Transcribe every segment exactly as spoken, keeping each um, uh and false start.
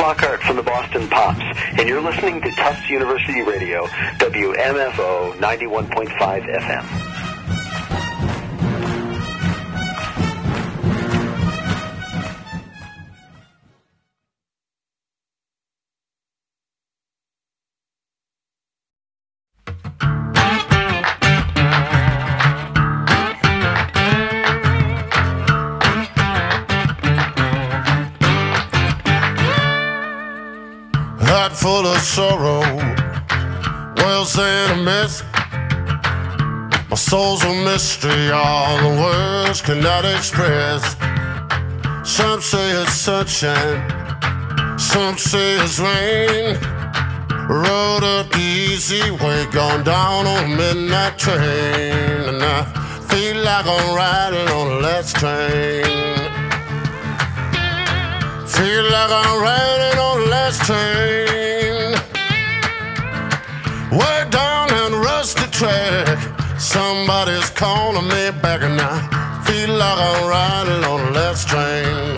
Flockhart from the Boston Pops, and you're listening to Tufts University Radio, W M F O ninety-one point five F M. Heart full of sorrow, world's in a mess. My soul's a mystery, all the words cannot express. Some say it's sunshine, some say it's rain. Rode up the easy way, gone down on a midnight train. And I feel like I'm riding on the last train. Feel like I'm riding on the last train. Way down that rusty track, somebody's calling me back, and I feel like I'm riding on the last train.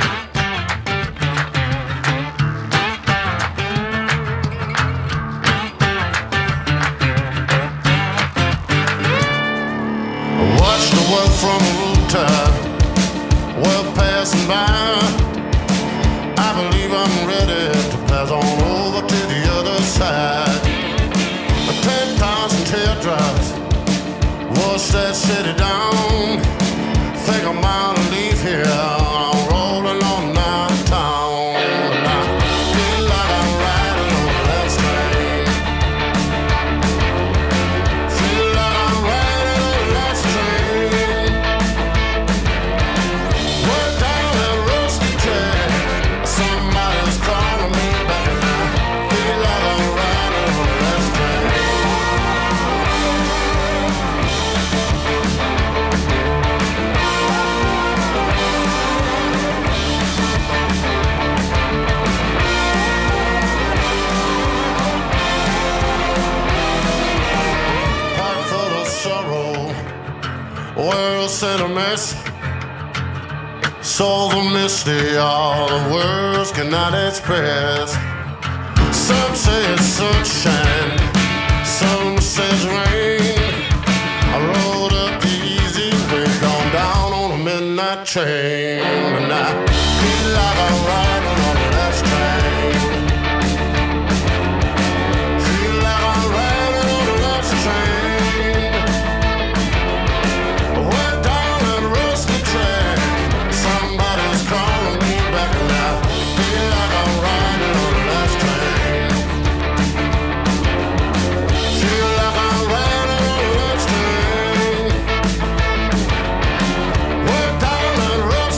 I watched the world from a rooftop, world passing by. I believe I'm ready to pass on over to the other side. Ten thousand teardrops wash that city down. Think I'm out to leave here, I'm rolling on downtown. And I feel like I'm riding on the last train. Feel like I'm riding on the last train. Way down that rusty track, somebody's calling me back, and I feel like I'm riding on the last train. Heart full of sorrow, world's in a mess. Soul's a mystery, all the words cannot express. Some say it's sunshine, some say it's rain. I rode up the easy way, gone down on a midnight train. And I feel like I'm riding on the last train. Feel like I'm riding on the last train. Way down that rusty track, somebody's calling me back, and I feel like I'm riding on the last train. Feel like I'm riding on the last train. Way down that rusty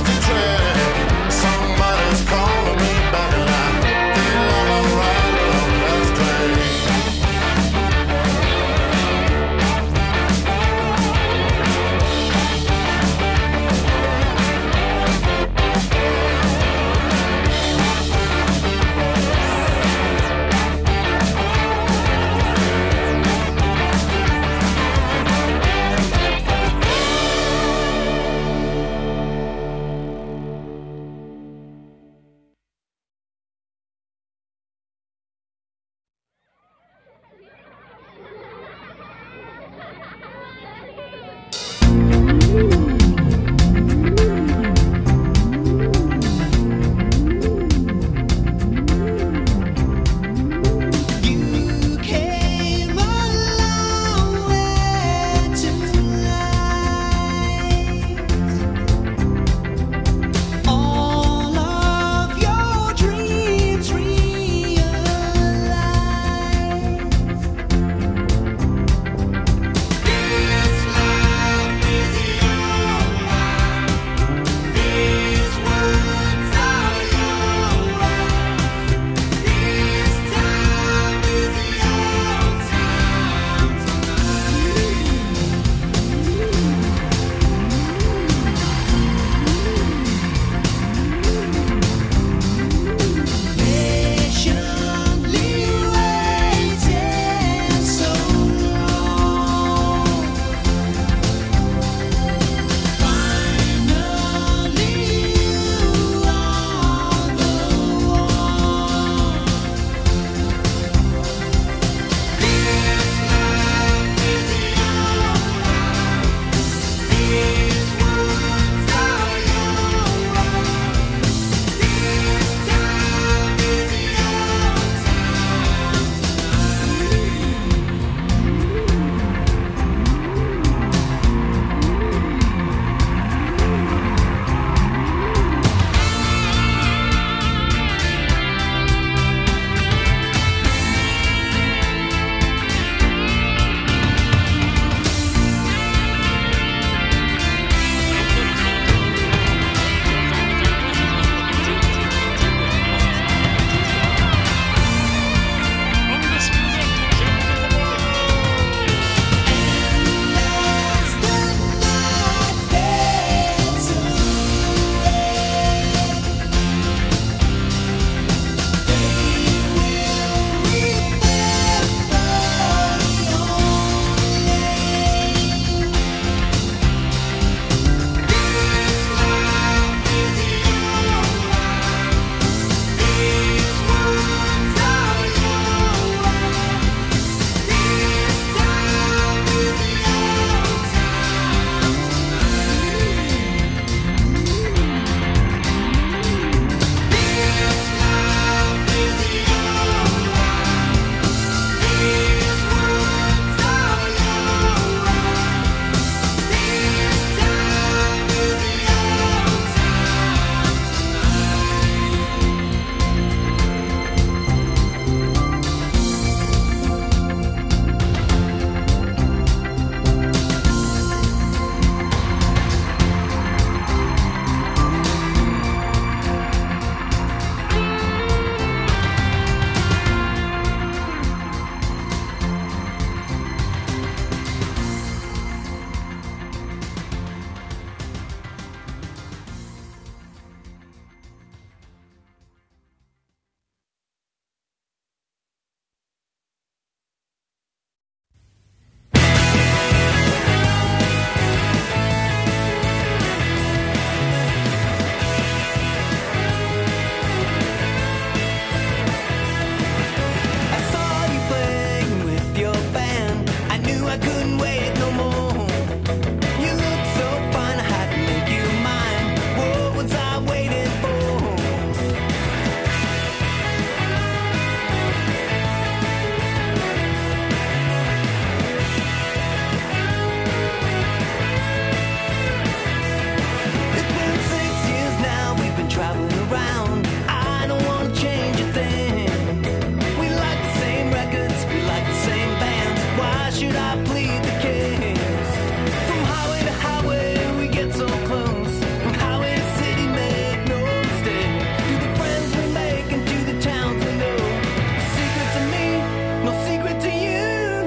no secret to you.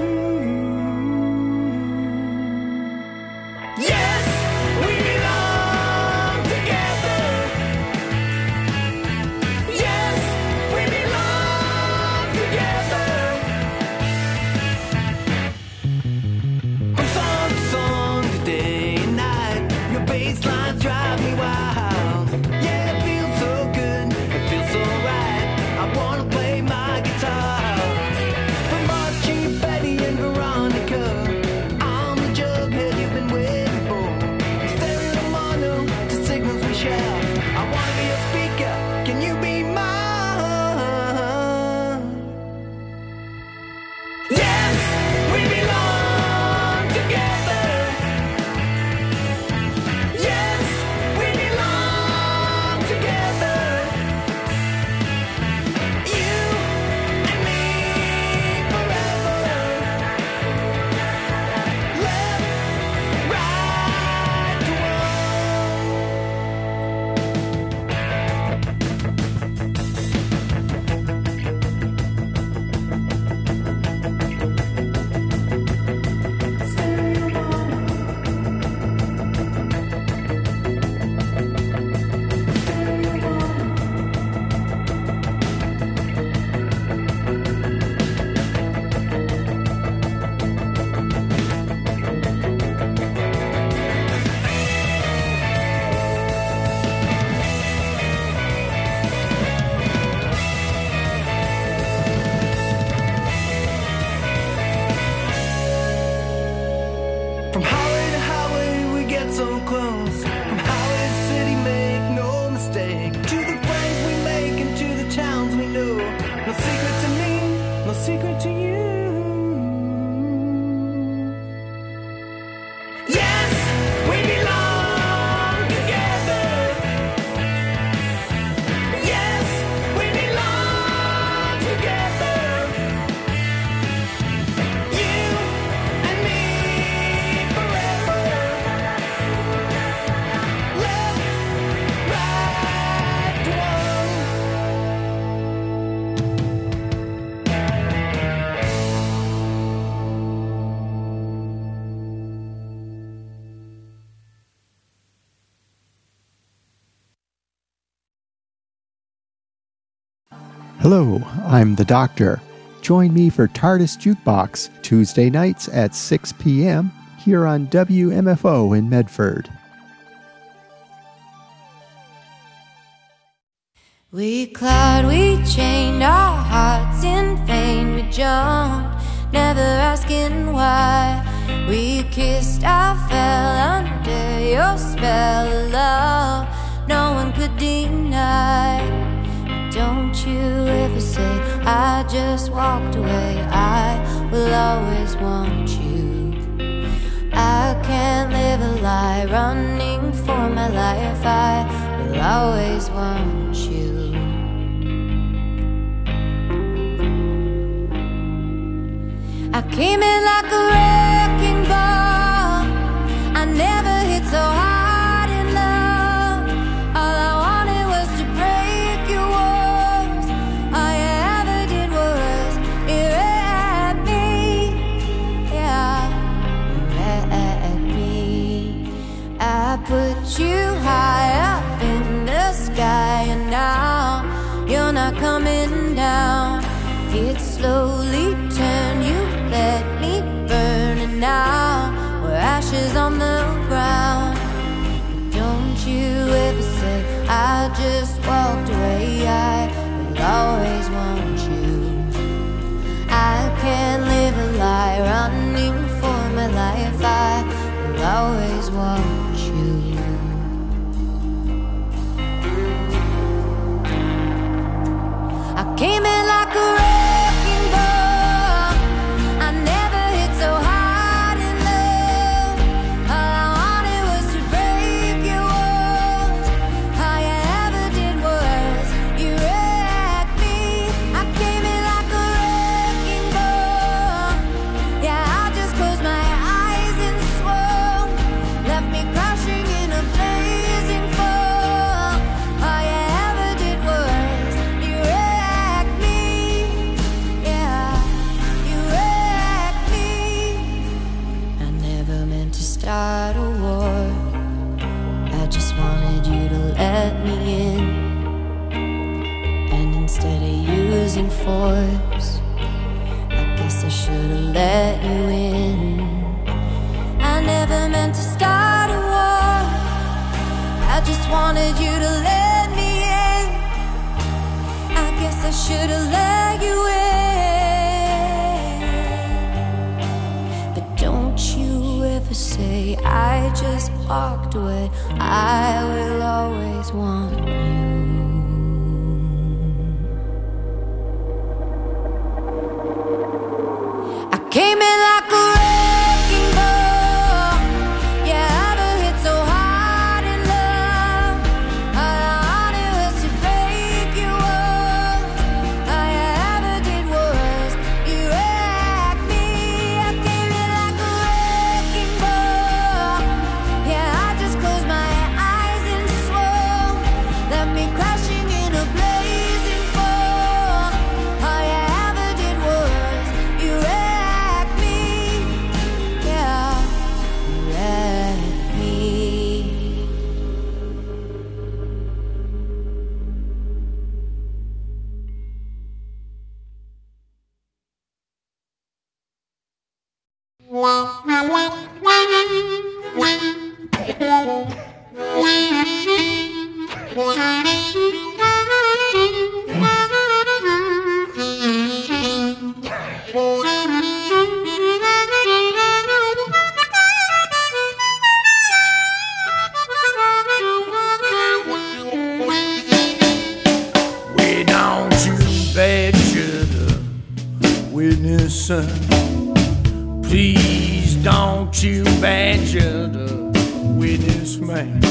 Yes, we belong together. Yes, we belong together. From song to song, to day and night, your bass lines drive me wild. Yeah, it feels so good, it feels so right. I wanna play my guitar. From Archie, Betty, and Veronica, I'm the jughead you've been waiting for. From stereo mono to signals we share. I wanna be a speaker, can you be mine? Yes, we belong together. Yes, we belong together. You and me forever. Left, right to one. From highway to highway, we get so close. From highway to city, make no mistake. To the friends we make and to the towns we know. No secret to me, no secret to you. Yes, we belong together. Yes, we belong together. You and me forever. Left, right, one. Hello, I'm the Doctor. Join me for TARDIS Jukebox Tuesday nights at six p.m. here on W M F O in Medford. We clawed, we chained our hearts in vain. We jumped, never asking why. We kissed, I fell under your spell of love. No one could deny. Don't you ever say I just walked away. I will always want you. I can't live a lie, running for my life. I will always want you. I came in like a wrecking ball. I never hit so hard in love. All I wanted was to break your walls. All you ever did was erect me. Yeah, erect me. I put you high up in the sky, and now you're not coming down. It slowly turned, you let me burn, and now we're ashes on the ground. But don't you ever say I just walked away. I will always want you. I can't live a lie, running for my life. I will always want you. I came in like a wrecking ball. I never hit so hard in love. All I wanted was to break your walls. All you ever did was you wrecked me. I came in like a wrecking ball. Yeah, I just closed my eyes and swore. Left me should have let you in. I never meant to start a war. I just wanted you to let me in. I guess I should have let you in. But don't you ever say I just walked away. I will always want you. Came in like a wrecking ball. Yeah, I ever hit so hard in love. All I wanted was to break you off. All you ever did was you wreck me. I came in like a wrecking ball. Yeah, I just closed my eyes and swore. Left me crashing in a blazing fall. All you ever did was you wrecked. Please don't you badger the witness man.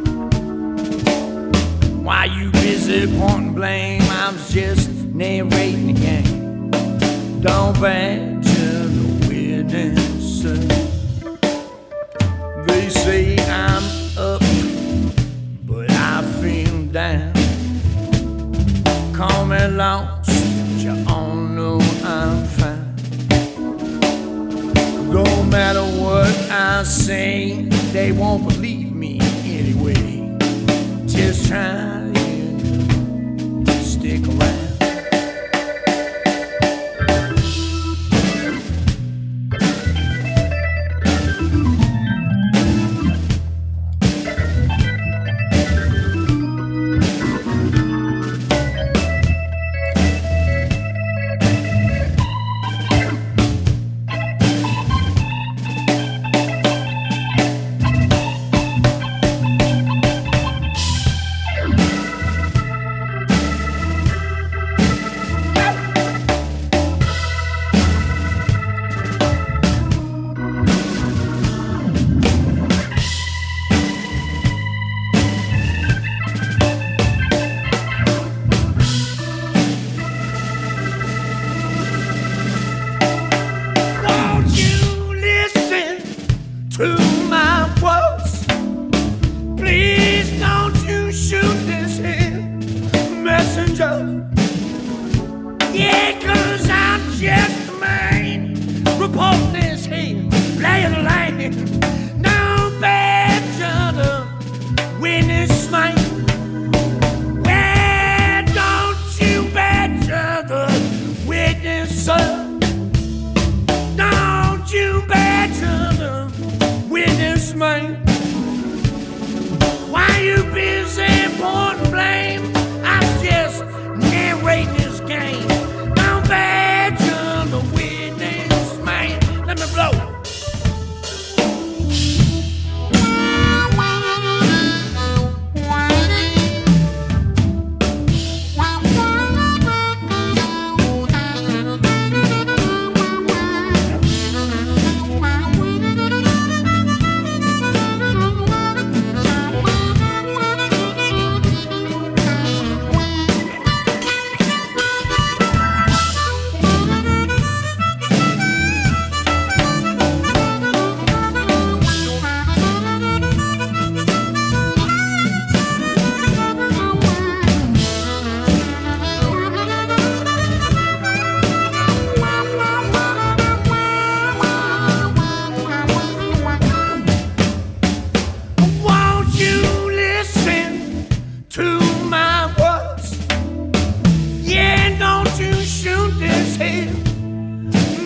Why you busy pointing blame? I was just narrating the game. Don't badger the witness. They say I'm up, but I feel down. Call me lost, but you all know I'm fine. No matter what I say, they won't believe me anyway. Just try to stick around.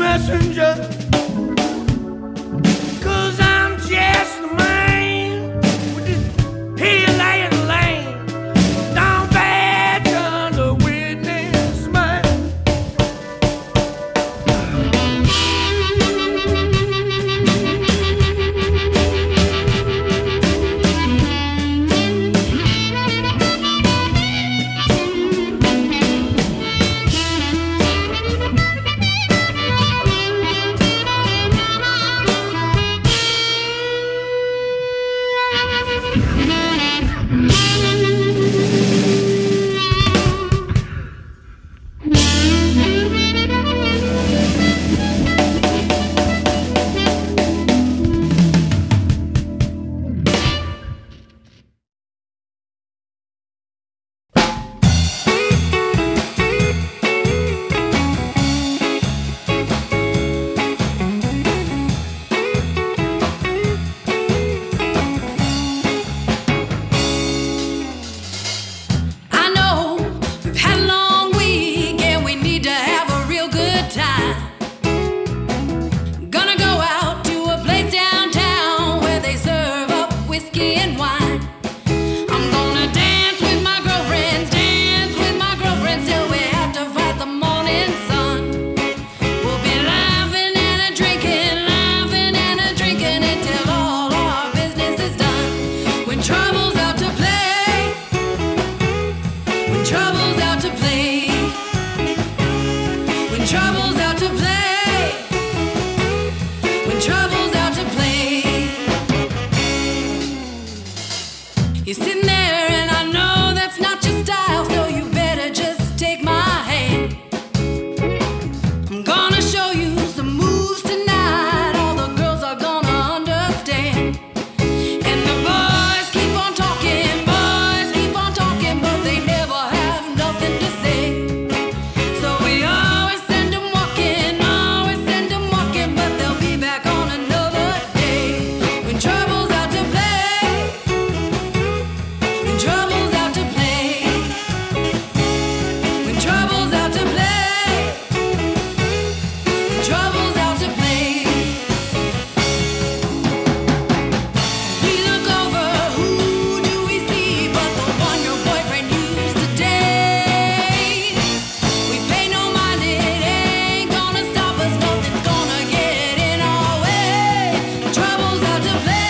messenger, 'cause I'm just the man with this heel laying lane. Down bad on the witness man. You're sitting there and I know that's not your style, so you better just take my hand. I'm gonna show you some moves tonight, all the girls are gonna understand. And the boys keep on talking, boys keep on talking, but they never have nothing to say. So we always send them walking, always send them walking, but they'll be back on another day. When trouble's out to play, when trouble's out to play, when trouble's out to play, when trouble's out to play. We look over, who do we see but the one your boyfriend used to date? We pay no mind, it ain't gonna stop us, nothing's gonna get in our way. Trouble's out to play.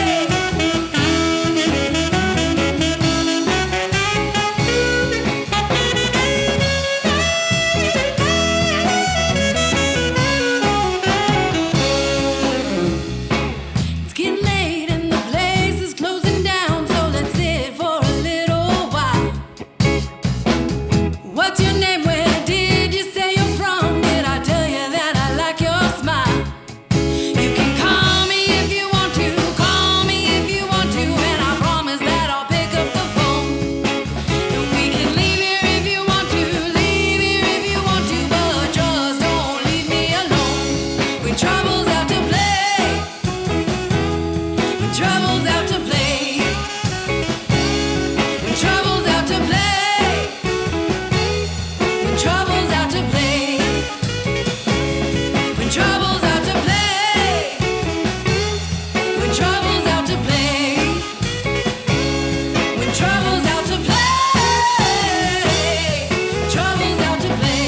It's getting late and the place is closing down, so let's sit for a little while. What's your name? Where did you say you're from? Did I tell you that I like your smile? You can call me if you want to, call me if you want to, and I promise that I'll pick up the phone. And we can leave here if you want to, leave here if you want to, but just don't leave me alone. When trouble's out to play, when trouble's out to play, when trouble's out to play, when trouble's out to play, when trouble's out to play, when trouble's out to play, when trouble's out to play, trouble's out to play.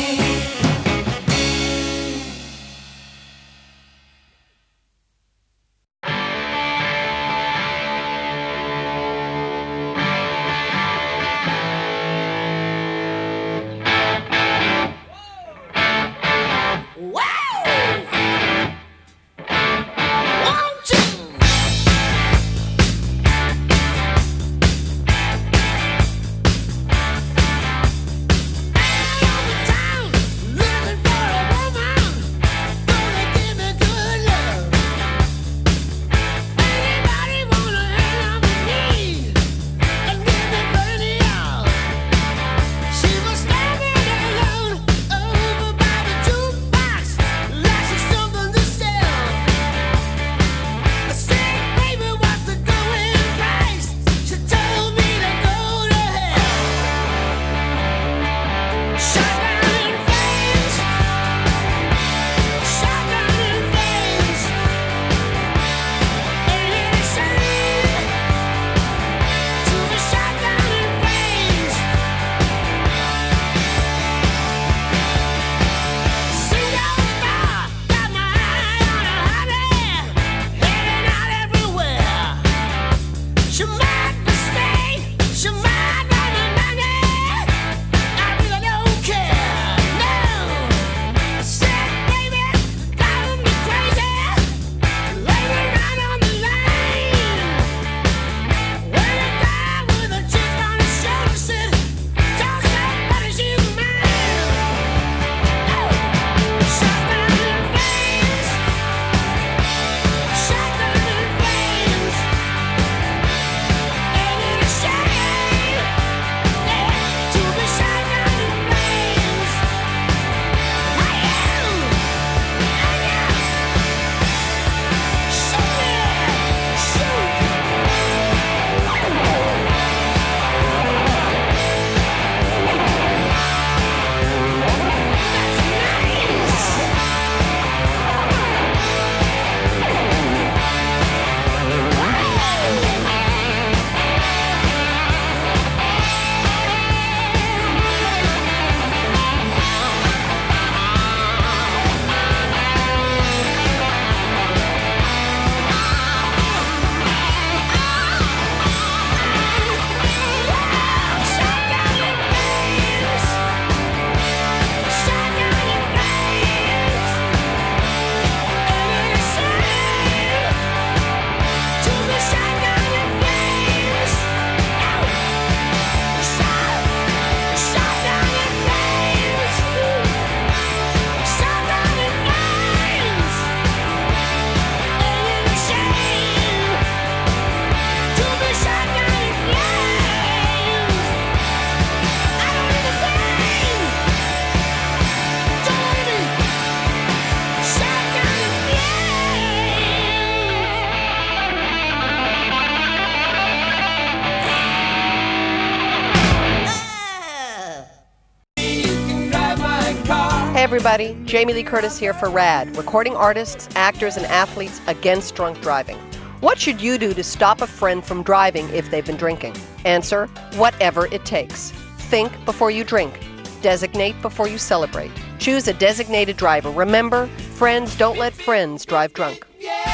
She was standing alone over by the jukebox. everybody, Jamie Lee Curtis here for RAD, recording artists, actors, and athletes against drunk driving. What should you do to stop a friend from driving if they've been drinking? Answer, whatever it takes. Think before you drink. Designate before you celebrate. Choose a designated driver. Remember, friends don't let friends drive drunk.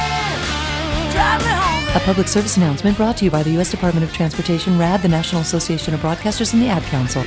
A public service announcement brought to you by the U S Department of Transportation, RAD, the National Association of Broadcasters, and the Ad Council.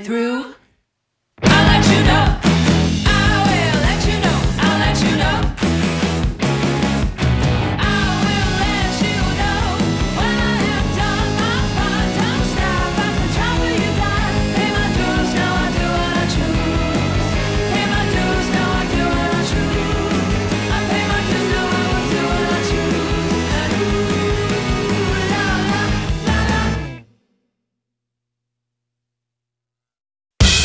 through. I'll let you know. I will let you know. I'll let you know. I will let you know when I have done my part. Don't stop at the trouble you got. Pay my dues, now I do what I choose. Pay my dues, now I do what I choose. I pay my dues, now I will do what I choose. And ooh, la la la la.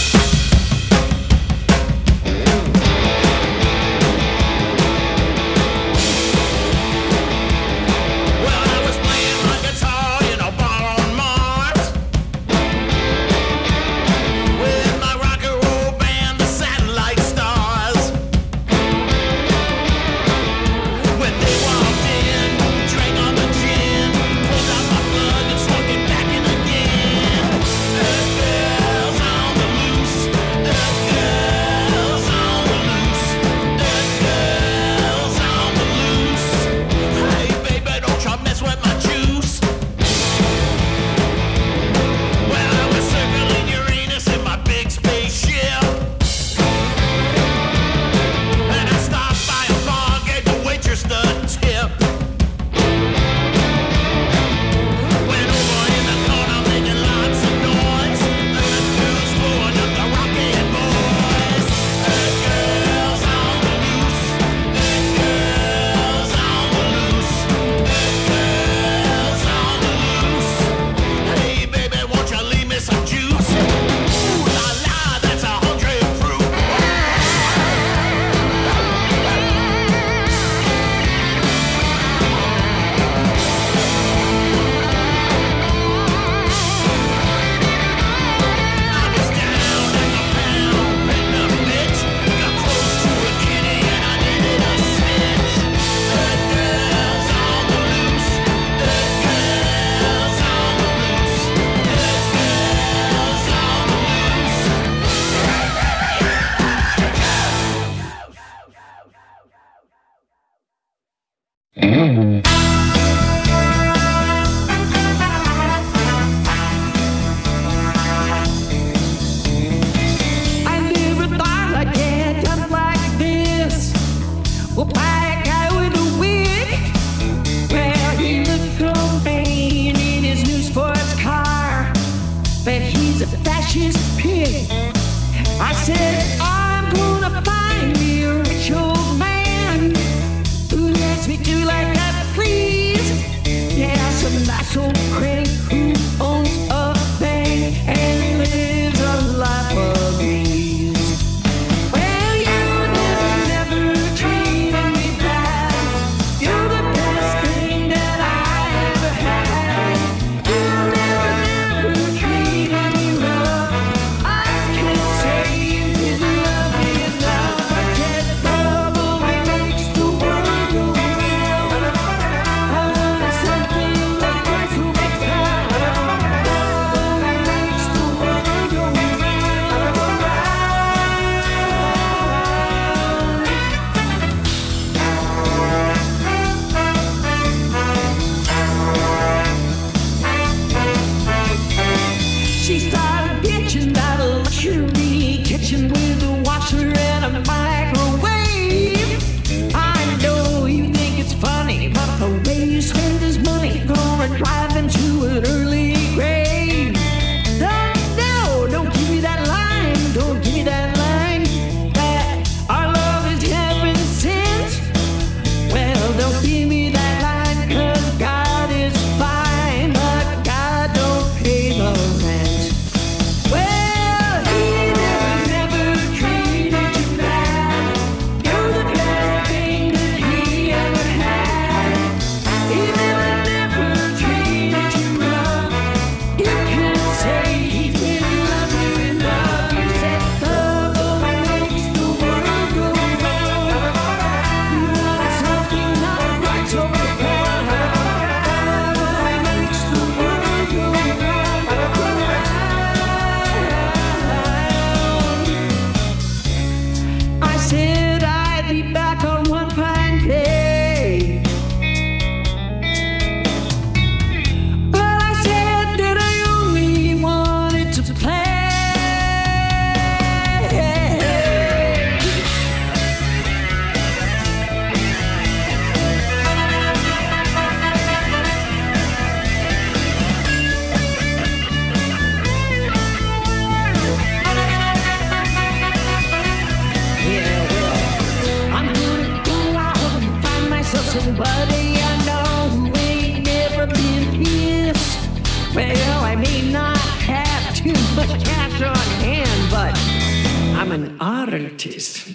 a little taste.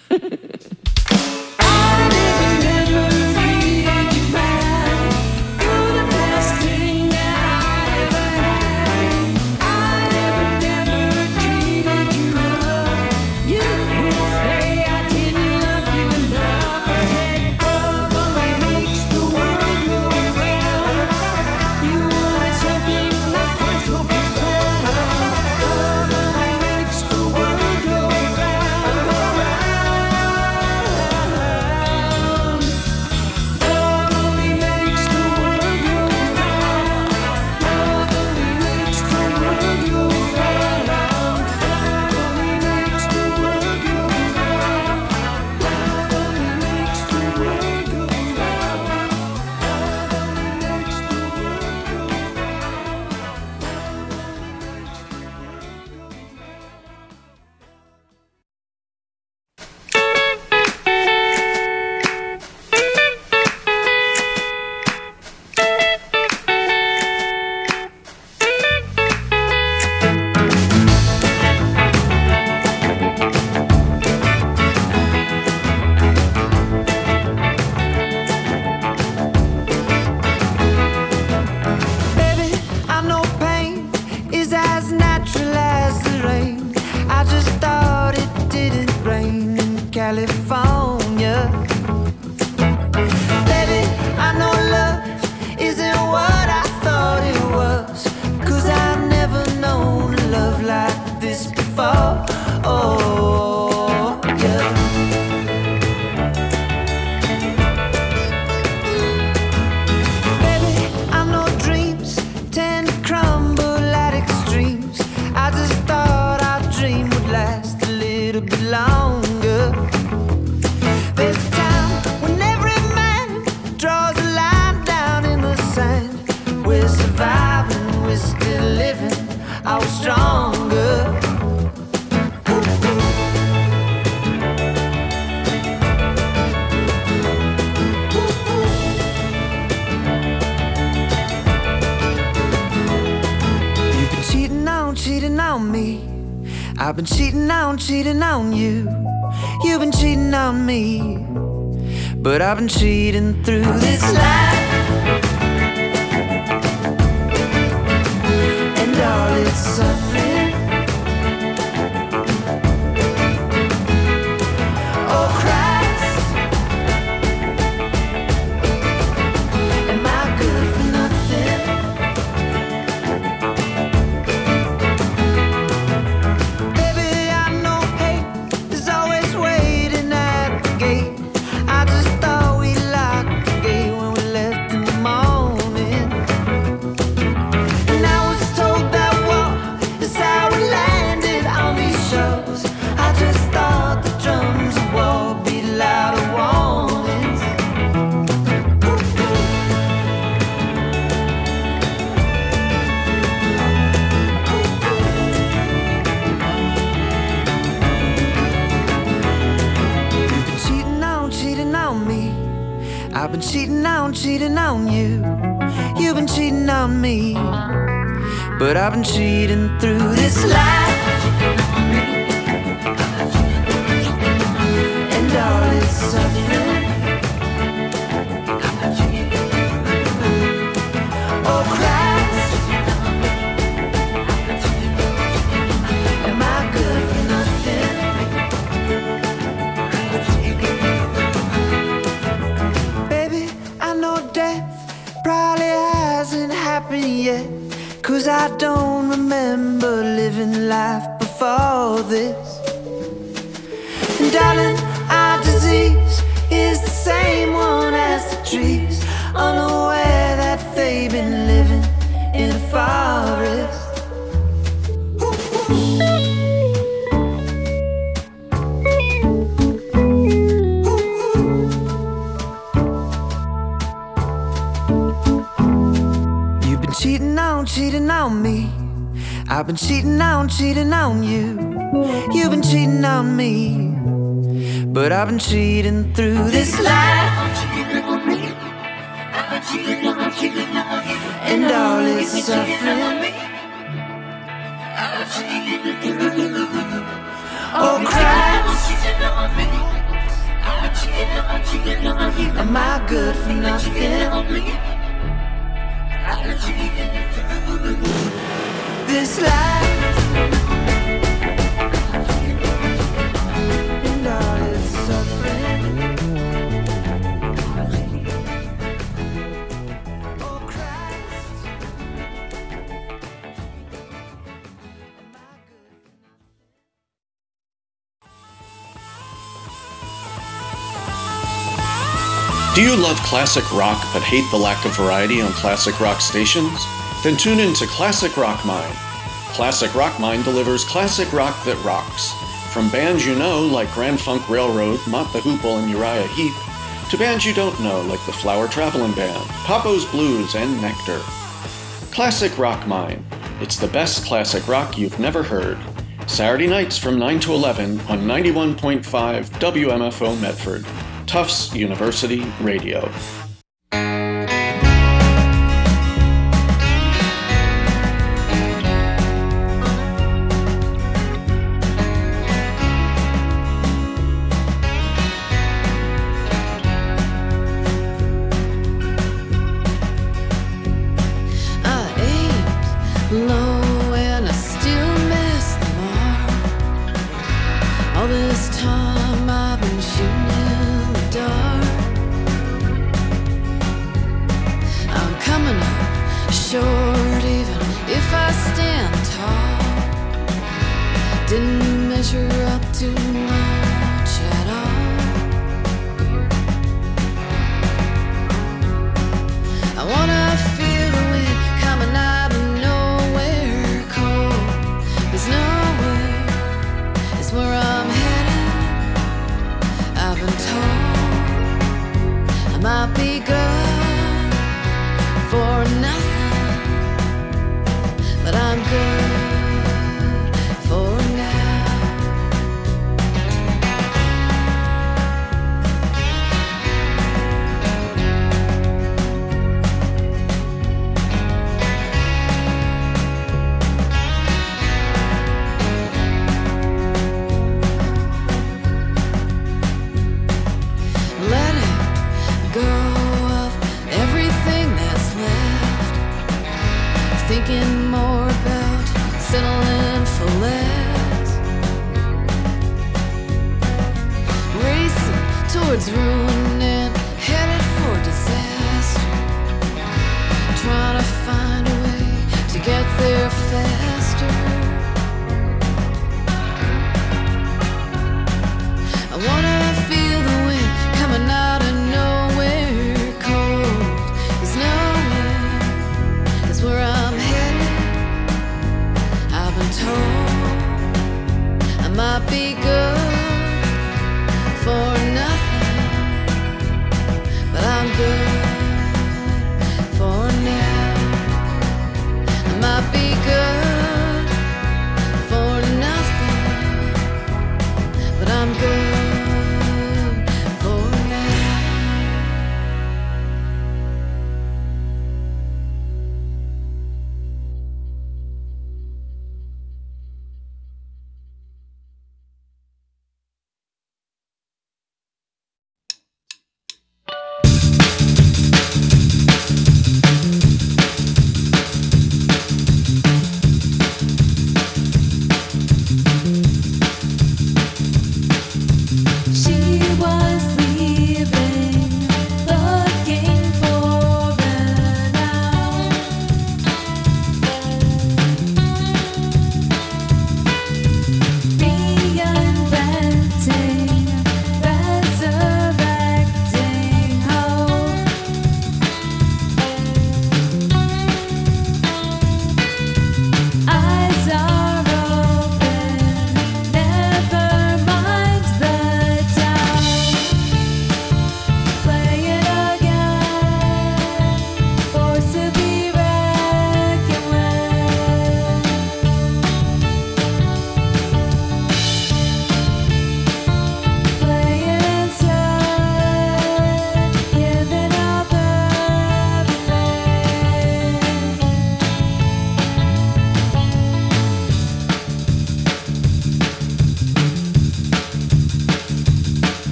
I've been cheating on, cheating on you. You've been cheating on me. But I've been cheating through this life, and all its suffering. Oh Christ, am I good for nothing? Baby, I know hate is always waiting at the gate. I just thought we locked the gate when we left in the morning. And I was told that war is how we landed on these shores. I just thought the drums of war be louder warnings. You've been cheating on, cheating on me. I've been cheating on, cheating on you. You've been cheating on me. But I've been cheating through this life, and all its suffering. Oh Christ, am I good for nothing? Baby, I know death probably hasn't happened yet, 'cause I don't remember living life before this. And darling, our disease is the same one as the trees, unaware that they've been living in a forest. You've been cheating on, cheating on me. I've been cheating on, cheating on you. You've been cheating on me. But I've been cheating through this life, and all its suffering. Oh Christ, am I good for nothing? This life and all its suffering. Oh Christ. Do you love classic rock but hate the lack of variety on classic rock stations? Then tune in to Classic Rock Mine. Classic Rock Mine delivers classic rock that rocks. From bands you know like Grand Funk Railroad, Mott the Hoople, and Uriah Heep, to bands you don't know like the Flower Traveling Band, Papo's Blues, and Nectar. Classic Rock Mine. It's the best classic rock you've never heard. Saturday nights from nine to eleven on ninety-one point five W M F O Medford. Tufts University Radio. Low and I still miss the mark. All this time I've been shooting in the dark. I'm coming up short even if I stand tall. Didn't measure up to much at all. I wanna feel the wind coming out of nowhere cold. There's nowhere, it's where I'm headed. I've been told I might be good for nothing, but I'm good for now. Letting go of everything that's left, thinking more about settling for less, racing towards ruin and headed for disaster, trying to find a way to get there faster. I wanna feel the wind coming out of nowhere cold. There's nowhere, that's where I'm headed. I've been told I might be good for nothing, but I'm good for now. I might be good for nothing, but I'm good.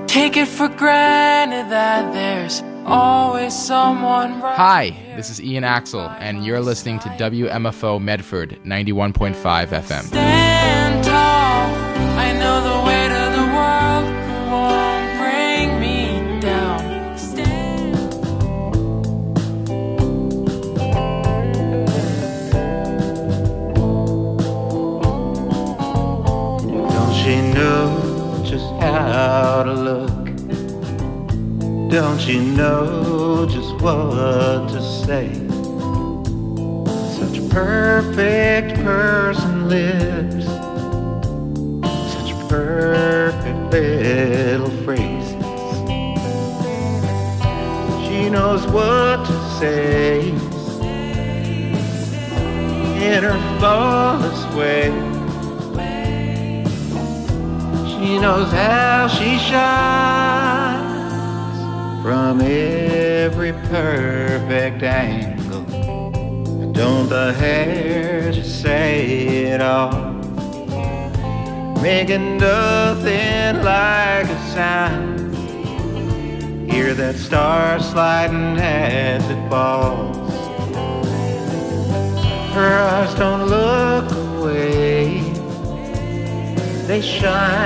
Take it for granted that there's always someone right. Hi, this is Ian Axel, and you're listening to W M F O Medford ninety-one point five F M. Stand tall. I know the weight of the world won't bring me down. Stand. Don't she know just how to look? Don't you know just what to say? Such perfect person lives, such perfect little phrases. She knows what to say in her flawless way. She knows how she shines from every perfect angle. Don't the hair just say it all, making nothing like a sound. Hear that star sliding as it falls. Her eyes don't look away, they shine